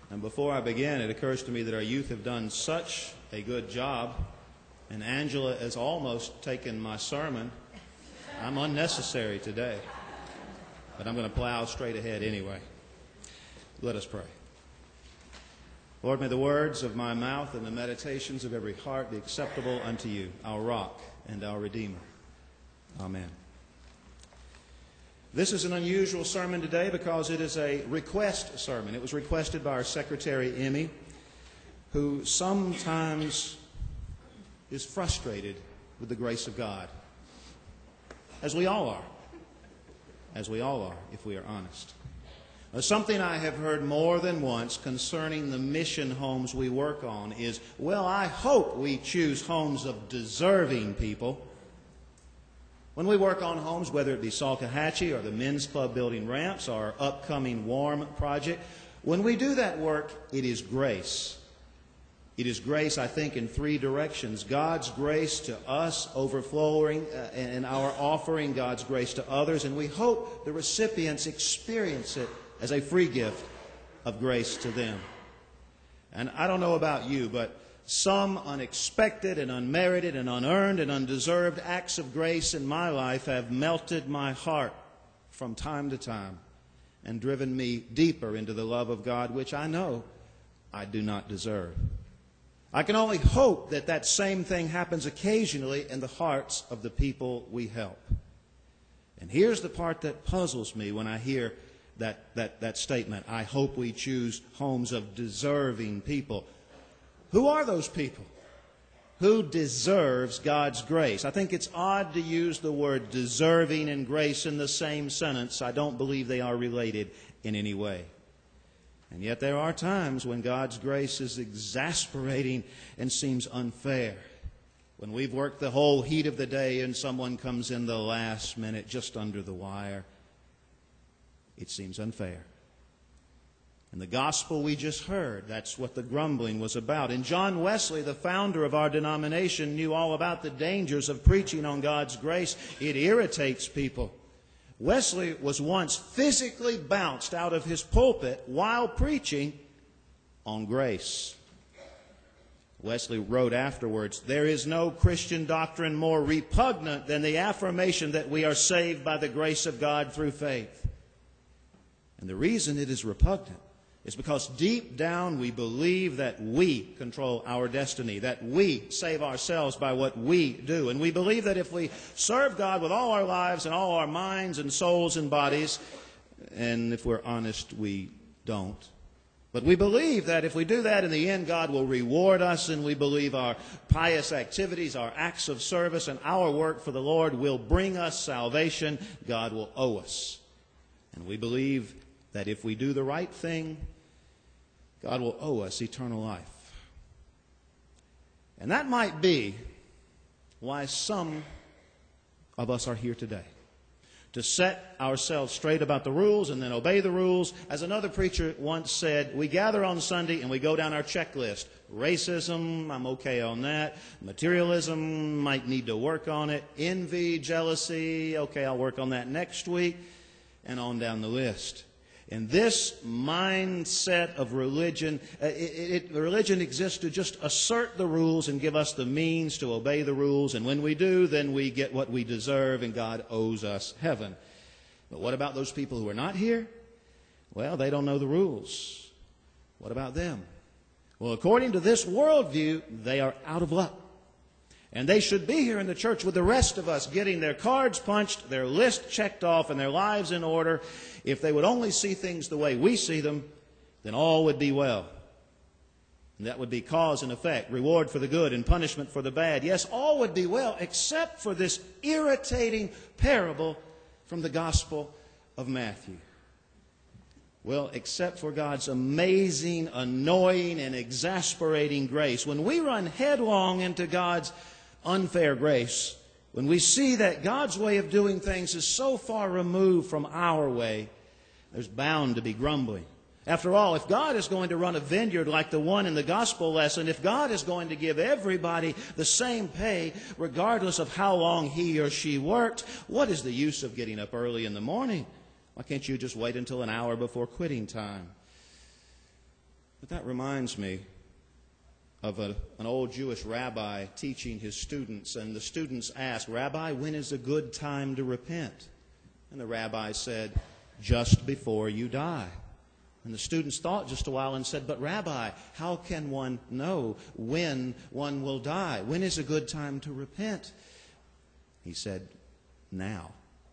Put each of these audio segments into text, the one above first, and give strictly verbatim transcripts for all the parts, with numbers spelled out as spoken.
And before I begin, it occurs to me that our youth have done such a good job, and Angela has almost taken my sermon. I'm unnecessary today, but I'm going to plow straight ahead anyway. Let us pray. Lord, may the words of my mouth and the meditations of every heart be acceptable unto you, our rock and our Redeemer. Amen. This is an unusual sermon today because it is a request sermon. It was requested by our secretary, Emmy, who sometimes is frustrated with the grace of God, as we all are, as we all are, if we are honest. Now, something I have heard more than once concerning the mission homes we work on is, well, I hope we choose homes of deserving people. When we work on homes, whether it be Salkehatchie or the Men's Club building ramps or our upcoming WARM project, when we do that work, it is grace. It is grace, I think, in three directions. God's grace to us overflowing uh, and our offering God's grace to others. And we hope the recipients experience it as a free gift of grace to them. And I don't know about you, but some unexpected and unmerited and unearned and undeserved acts of grace in my life have melted my heart from time to time and driven me deeper into the love of God, which I know I do not deserve. I can only hope that that same thing happens occasionally in the hearts of the people we help. And here's the part that puzzles me when I hear that, that, that statement, I hope we choose homes of deserving people. Who are those people? Who deserves God's grace? I think it's odd to use the word deserving and grace in the same sentence. I don't believe they are related in any way. And yet there are times when God's grace is exasperating and seems unfair. When we've worked the whole heat of the day and someone comes in the last minute just under the wire, it seems unfair. In the gospel we just heard, that's what the grumbling was about. And John Wesley, the founder of our denomination, knew all about the dangers of preaching on God's grace. It irritates people. Wesley was once physically bounced out of his pulpit while preaching on grace. Wesley wrote afterwards, there is no Christian doctrine more repugnant than the affirmation that we are saved by the grace of God through faith. And the reason it is repugnant is because deep down we believe that we control our destiny, that we save ourselves by what we do. And we believe that if we serve God with all our lives and all our minds and souls and bodies, and if we're honest, we don't. But we believe that if we do that, in the end, God will reward us, and we believe our pious activities, our acts of service, and our work for the Lord will bring us salvation. God will owe us. And we believe that if we do the right thing, God will owe us eternal life. And that might be why some of us are here today. To set ourselves straight about the rules and then obey the rules. As another preacher once said, we gather on Sunday and we go down our checklist. Racism, I'm okay on that. Materialism, might need to work on it. Envy, jealousy, okay, I'll work on that next week. And on down the list. And this mindset of religion, it, it, religion exists to just assert the rules and give us the means to obey the rules. And when we do, then we get what we deserve and God owes us heaven. But what about those people who are not here? Well, they don't know the rules. What about them? Well, according to this worldview, they are out of luck. And they should be here in the church with the rest of us, getting their cards punched, their list checked off, and their lives in order. If they would only see things the way we see them, then all would be well. And that would be cause and effect, reward for the good and punishment for the bad. Yes, all would be well, except for this irritating parable from the Gospel of Matthew. Well, except for God's amazing, annoying, and exasperating grace. When we run headlong into God's unfair grace, when we see that God's way of doing things is so far removed from our way, there's bound to be grumbling. After all, if God is going to run a vineyard like the one in the gospel lesson, if God is going to give everybody the same pay regardless of how long he or she worked, what is the use of getting up early in the morning? Why can't you just wait until an hour before quitting time? But that reminds me of a, an old Jewish rabbi teaching his students, and the students asked, "Rabbi, when is a good time to repent?" And the rabbi said, "Just before you die." And the students thought just a while and said, "But Rabbi, how can one know when one will die? When is a good time to repent?" He said, "Now."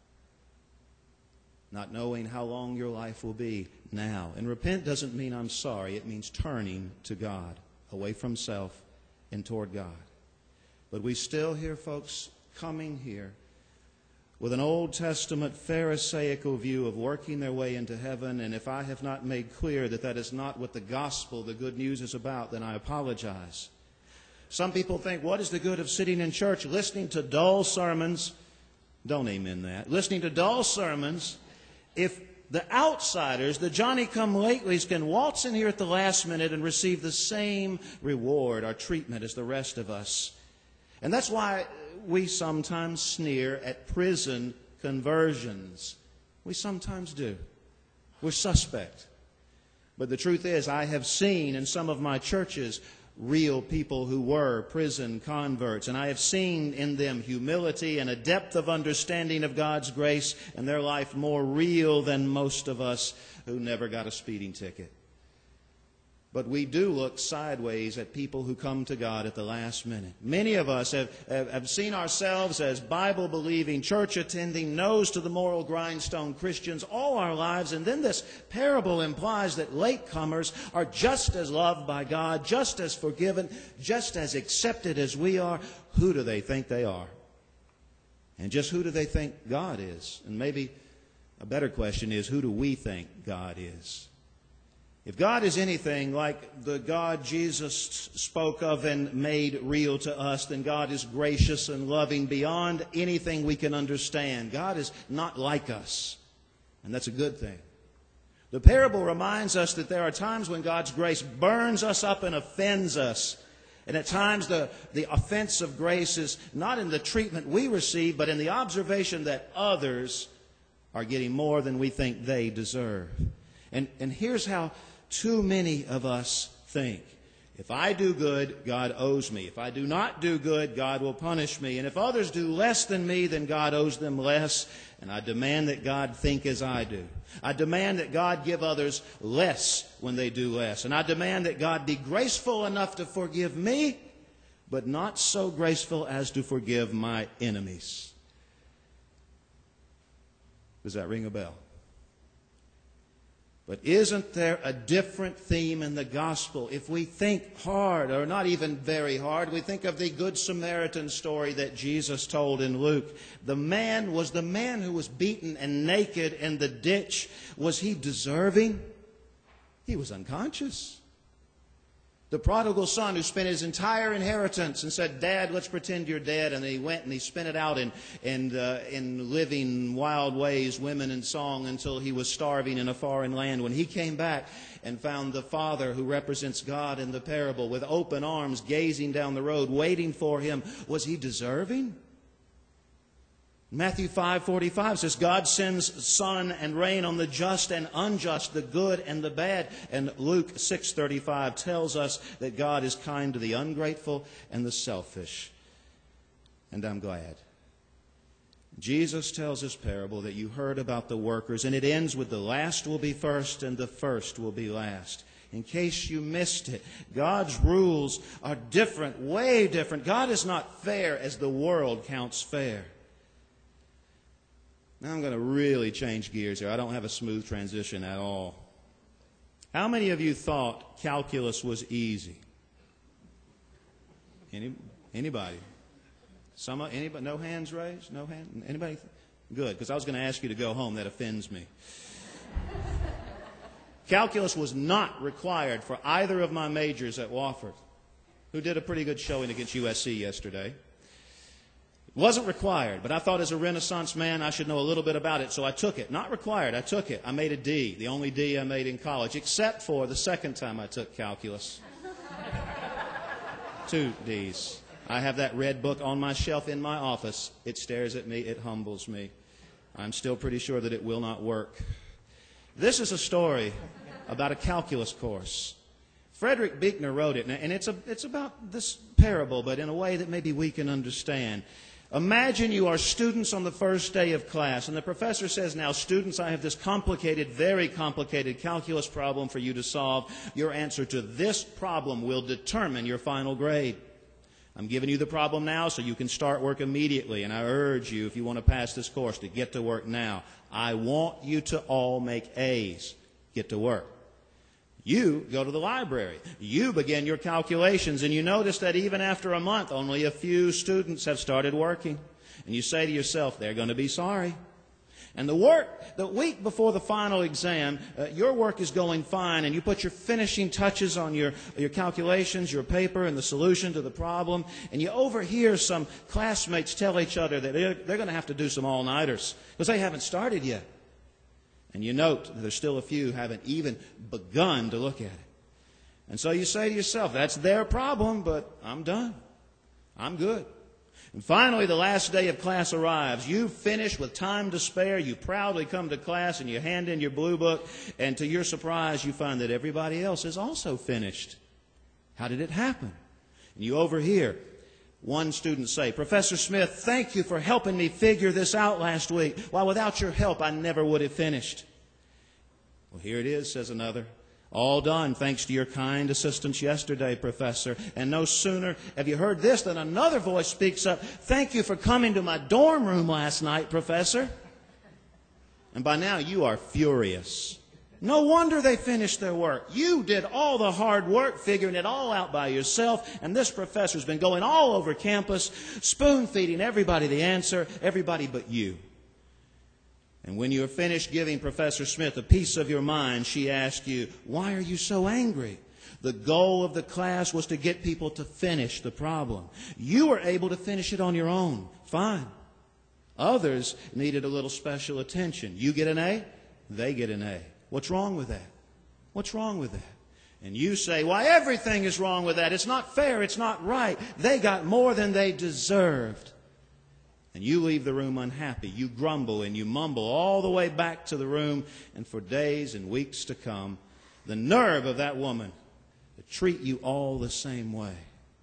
Not knowing how long your life will be, now. And repent doesn't mean I'm sorry. It means turning to God, away from self and toward God. But we still hear folks coming here with an Old Testament Pharisaical view of working their way into heaven. And if I have not made clear that that is not what the gospel, the good news, is about, then I apologize. Some people think, what is the good of sitting in church listening to dull sermons? Don't amen that. Listening to dull sermons if the outsiders, the Johnny-come-latelys, can waltz in here at the last minute and receive the same reward or treatment as the rest of us. And that's why we sometimes sneer at prison conversions. We sometimes do. We're suspect. But the truth is, I have seen in some of my churches real people who were prison converts, and I have seen in them humility and a depth of understanding of God's grace and their life more real than most of us who never got a speeding ticket. But we do look sideways at people who come to God at the last minute. Many of us have, have, have seen ourselves as Bible-believing, church-attending, nose to the moral grindstone Christians all our lives. And then this parable implies that latecomers are just as loved by God, just as forgiven, just as accepted as we are. Who do they think they are? And just who do they think God is? And maybe a better question is, who do we think God is? If God is anything like the God Jesus spoke of and made real to us, then God is gracious and loving beyond anything we can understand. God is not like us, and that's a good thing. The parable reminds us that there are times when God's grace burns us up and offends us. And at times the, the offense of grace is not in the treatment we receive, but in the observation that others are getting more than we think they deserve. And, and here's how too many of us think. If I do good, God owes me. If I do not do good, God will punish me. And if others do less than me, then God owes them less. And I demand that God think as I do. I demand that God give others less when they do less. And I demand that God be graceful enough to forgive me, but not so graceful as to forgive my enemies. Does that ring a bell? But isn't there a different theme in the gospel? If we think hard, or not even very hard, we think of the Good Samaritan story that Jesus told in Luke. The man was the man who was beaten and naked in the ditch. Was he deserving? He was unconscious. The prodigal son who spent his entire inheritance and said, "Dad, let's pretend you're dead." And he went and he spent it out in, in, uh, in living wild ways, women and song, until he was starving in a foreign land. When he came back and found the father who represents God in the parable with open arms gazing down the road, waiting for him, was he deserving? Matthew five forty-five says, God sends sun and rain on the just and unjust, the good and the bad. And Luke six thirty-five tells us that God is kind to the ungrateful and the selfish. And I'm glad. Jesus tells this parable that you heard about the workers, and it ends with the last will be first and the first will be last. In case you missed it, God's rules are different, way different. God is not fair as the world counts fair. Now I'm going to really change gears here. I don't have a smooth transition at all. How many of you thought calculus was easy? Any, anybody? Some, anybody? No hands raised? No hand? Anybody? Good, because I was going to ask you to go home. That offends me. Calculus was not required for either of my majors at Wofford, who did a pretty good showing against U S C yesterday. It wasn't required, but I thought as a Renaissance man I should know a little bit about it, so I took it. Not required, I took it. I made a D, the only D I made in college, except for the second time I took calculus. Two D's. I have that red book on my shelf in my office. It stares at me, it humbles me. I'm still pretty sure that it will not work. This is a story about a calculus course. Frederick Buechner wrote it, and it's, a, it's about this parable, but in a way that maybe we can understand. Imagine you are students on the first day of class, and the professor says, now, students, I have this complicated, very complicated calculus problem for you to solve. Your answer to this problem will determine your final grade. I'm giving you the problem now so you can start work immediately, and I urge you, if you want to pass this course, to get to work now. I want you to all make A's. Get to work. You go to the library. You begin your calculations, and you notice that even after a month, only a few students have started working. And you say to yourself, they're going to be sorry. And the work, the week before the final exam, uh, your work is going fine, and you put your finishing touches on your, your calculations, your paper, and the solution to the problem, and you overhear some classmates tell each other that they're, they're going to have to do some all-nighters because they haven't started yet. And you note that there's still a few who haven't even begun to look at it. And so you say to yourself, that's their problem, but I'm done. I'm good. And finally, the last day of class arrives. You finish with time to spare. You proudly come to class and you hand in your blue book. And to your surprise, you find that everybody else is also finished. How did it happen? And you overhear one student say, Professor Smith, thank you for helping me figure this out last week. Why, without your help, I never would have finished. Well, here it is, says another. All done thanks to your kind assistance yesterday, Professor. And no sooner have you heard this than another voice speaks up. Thank you for coming to my dorm room last night, Professor. And by now you are furious. No wonder they finished their work. You did all the hard work figuring it all out by yourself, and this professor's been going all over campus, spoon-feeding everybody the answer, everybody but you. And when you're finished giving Professor Smith a piece of your mind, she asked you, why are you so angry? The goal of the class was to get people to finish the problem. You were able to finish it on your own. Fine. Others needed a little special attention. You get an A, they get an A. What's wrong with that? What's wrong with that? And you say, why, everything is wrong with that. It's not fair. It's not right. They got more than they deserved. And you leave the room unhappy. You grumble and you mumble all the way back to the room. And for days and weeks to come, the nerve of that woman to treat you all the same way.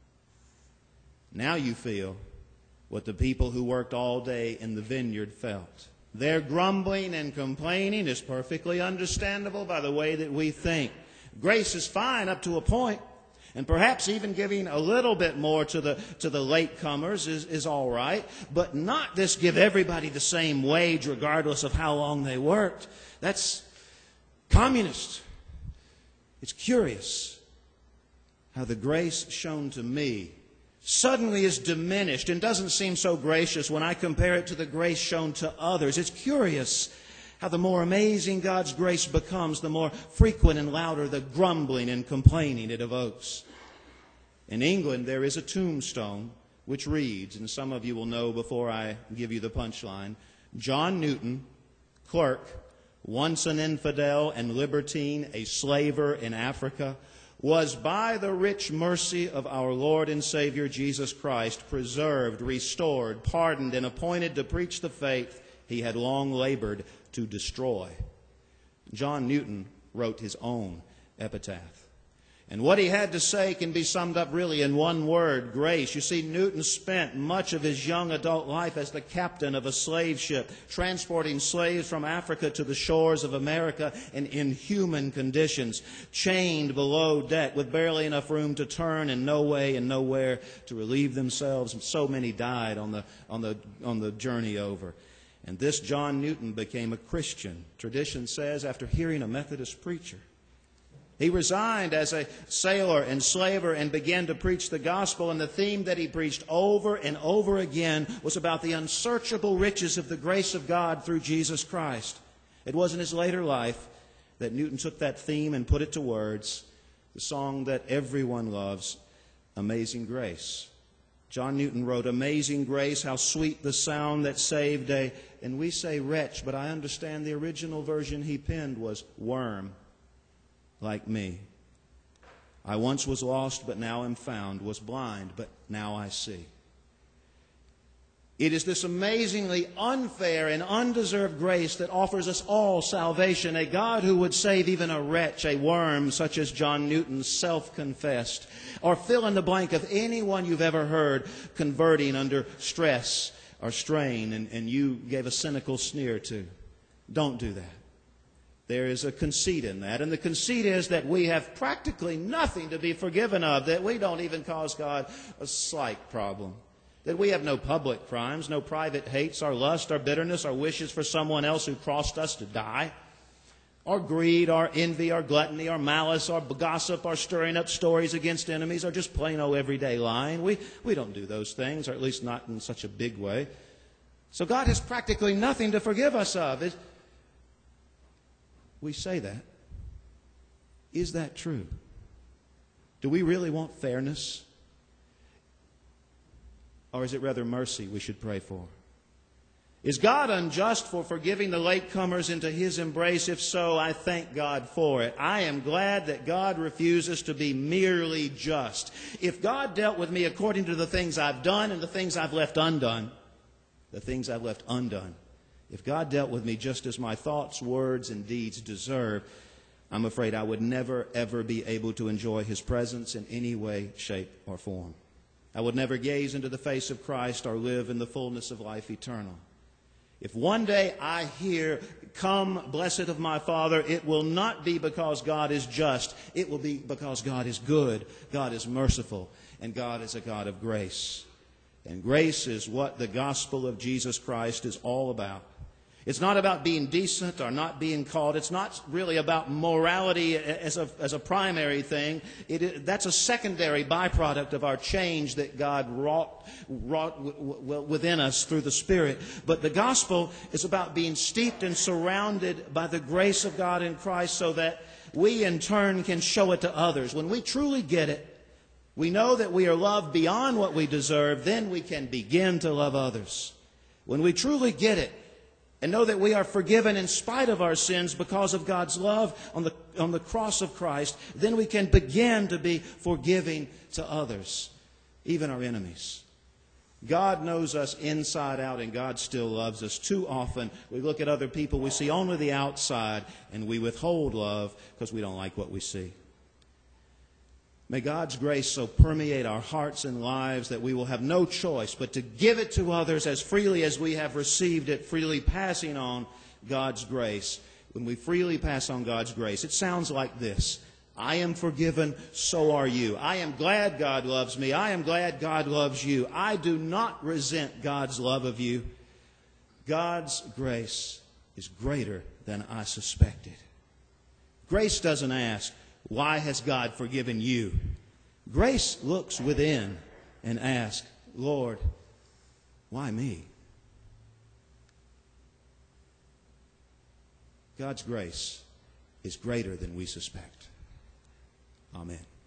Now you feel what the people who worked all day in the vineyard felt. Their grumbling and complaining is perfectly understandable by the way that we think. Grace is fine up to a point, and perhaps even giving a little bit more to the to the latecomers is, is all right, but not this give everybody the same wage regardless of how long they worked. That's communist. It's curious how the grace shown to me suddenly is diminished and doesn't seem so gracious when I compare it to the grace shown to others. It's curious how the more amazing God's grace becomes, the more frequent and louder the grumbling and complaining it evokes. In England, there is a tombstone which reads, and some of you will know before I give you the punchline, John Newton, clerk, once an infidel and libertine, a slaver in Africa, was by the rich mercy of our Lord and Savior Jesus Christ preserved, restored, pardoned, and appointed to preach the faith he had long labored to destroy. John Newton wrote his own epitaph. And what he had to say can be summed up really in one word, grace. You see, Newton spent much of his young adult life as the captain of a slave ship, transporting slaves from Africa to the shores of America in inhuman conditions, chained below deck with barely enough room to turn and no way and nowhere to relieve themselves. And so many died on the, on the, on the journey over. And this John Newton became a Christian, tradition says, after hearing a Methodist preacher. He resigned as a sailor and slaver and began to preach the gospel, and the theme that he preached over and over again was about the unsearchable riches of the grace of God through Jesus Christ. It was in his later life that Newton took that theme and put it to words, the song that everyone loves, Amazing Grace. John Newton wrote, Amazing grace, how sweet the sound that saved a, and we say wretch, but I understand the original version he penned was worm. Like me. I once was lost, but now am found, was blind, but now I see. It is this amazingly unfair and undeserved grace that offers us all salvation, a God who would save even a wretch, a worm such as John Newton self-confessed, or fill in the blank of anyone you've ever heard converting under stress or strain and, and you gave a cynical sneer to. Don't do that. There is a conceit in that, and the conceit is that we have practically nothing to be forgiven of, that we don't even cause God a slight problem. That we have no public crimes, no private hates, our lust, our bitterness, our wishes for someone else who crossed us to die. Our greed, our envy, our gluttony, our malice, our gossip, our stirring up stories against enemies, or just plain old everyday lying. We, we don't do those things, or at least not in such a big way. So God has practically nothing to forgive us of. It, we say that. Is that true? Do we really want fairness? Or is it rather mercy we should pray for? Is God unjust for forgiving the latecomers into His embrace? If so, I thank God for it. I am glad that God refuses to be merely just. If God dealt with me according to the things I've done and the things I've left undone, the things I've left undone, if God dealt with me just as my thoughts, words, and deeds deserve, I'm afraid I would never, ever be able to enjoy His presence in any way, shape, or form. I would never gaze into the face of Christ or live in the fullness of life eternal. If one day I hear, "Come, blessed of my Father," it will not be because God is just. It will be because God is good, God is merciful, and God is a God of grace. And grace is what the gospel of Jesus Christ is all about. It's not about being decent or not being called. It's not really about morality as a, as a primary thing. It is, that's a secondary byproduct of our change that God wrought, wrought w- w- within us through the Spirit. But the gospel is about being steeped and surrounded by the grace of God in Christ so that we in turn can show it to others. When we truly get it, we know that we are loved beyond what we deserve, then we can begin to love others. When we truly get it, and know that we are forgiven in spite of our sins because of God's love on the, on the cross of Christ, then we can begin to be forgiving to others, even our enemies. God knows us inside out, and God still loves us. Too often, we look at other people, we see only the outside, and we withhold love because we don't like what we see. May God's grace so permeate our hearts and lives that we will have no choice but to give it to others as freely as we have received it, freely passing on God's grace. When we freely pass on God's grace, it sounds like this: I am forgiven, so are you. I am glad God loves me. I am glad God loves you. I do not resent God's love of you. God's grace is greater than I suspected. Grace doesn't ask, "Why has God forgiven you?" Grace looks within and asks, "Lord, why me?" God's grace is greater than we suspect. Amen.